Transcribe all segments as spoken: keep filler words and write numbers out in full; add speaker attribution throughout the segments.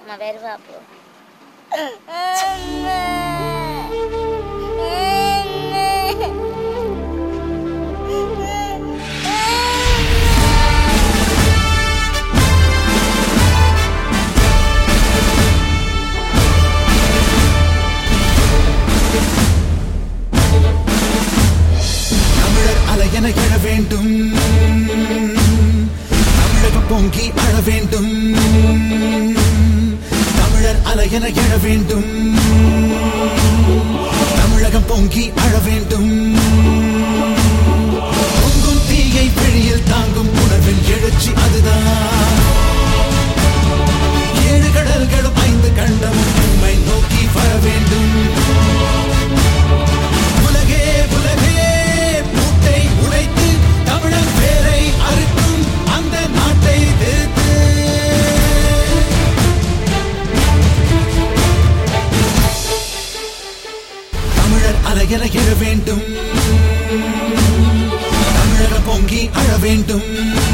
Speaker 1: அம்மா வருவா போ.
Speaker 2: தமிழர் அலையென எழ வேண்டும், தமிழகம் பொங்கி அழ வேண்டும். தமிழர் அலையென எழ வேண்டும், தமிழகம் பொங்கி அழ வேண்டும். பொங்கும் தீயை வெளியில் தாங்கும் உணர்வின் எழுச்சி அதுதான். ஏழு கடல்களும் ஐந்து கண்டமும் உம்மை நோக்கி வர வேண்டும். உலகே உலகே பூட்டை உடைத்து தமிழன் பேரை அறுக்கும் அந்த நாட்டை திருத்து. தமிழர் அலையென எழ வேண்டும், தமிழகம் பொங்கி அழ வேண்டும்.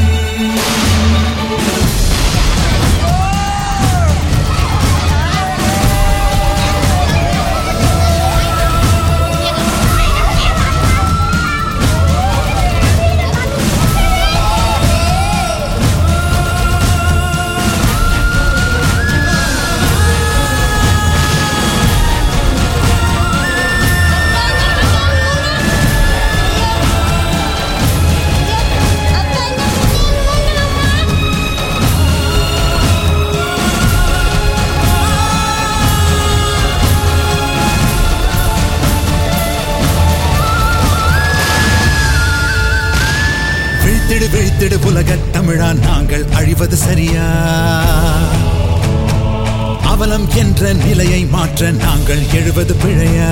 Speaker 2: விழித்திடு விழித்திடு உலகத் தமிழா, நாங்கள் அழிவது சரியா? அவலம் என்ற நிலையை மாற்ற நாங்கள் எழுவது பிழையா?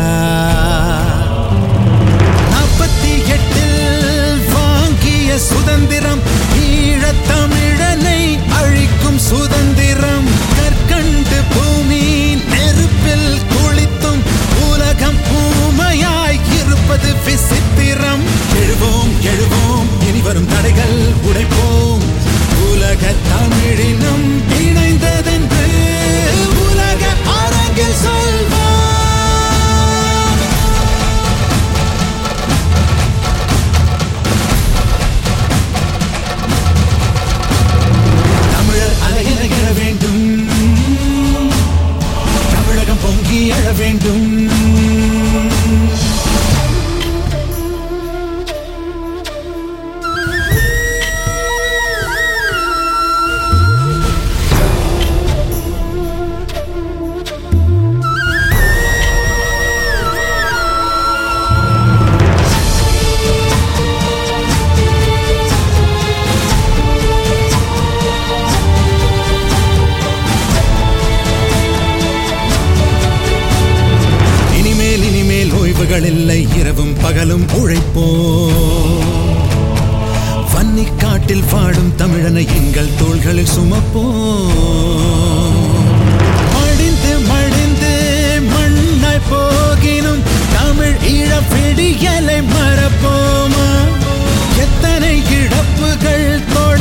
Speaker 2: நாற்பத்தி எட்டில் வாங்கிய சுதந்திரம் ஈழத் தமிழனை அழிக்கும் சுதந்திரம். கற்கண்டு பூமி நெருப்பில் குளித்தும் உலகம் ஊமையாய் இருப்பது விசித்திரம். எழுவோம் எழுவோம், இனி வரும் தடைகள் உடைப்போம். உலக தமிழினம் இணைந்ததென்று உலக அரங்கில் சொல்வோம். தமிழர் அலையென எழ வேண்டும், தமிழகம் பொங்கி எழ வேண்டும். இல்லை, இரவும் பகலும் உழைப்போம். வன்னிக் காட்டில் வாழும் தமிழனை எங்கள் தோள்களில் சுமப்போம். மடிந்து மடிந்து மண்ணாய் போகினும் தமிழ் ஈழ விடியலை மறப்போமா? எத்தனை இழப்புகள் தொட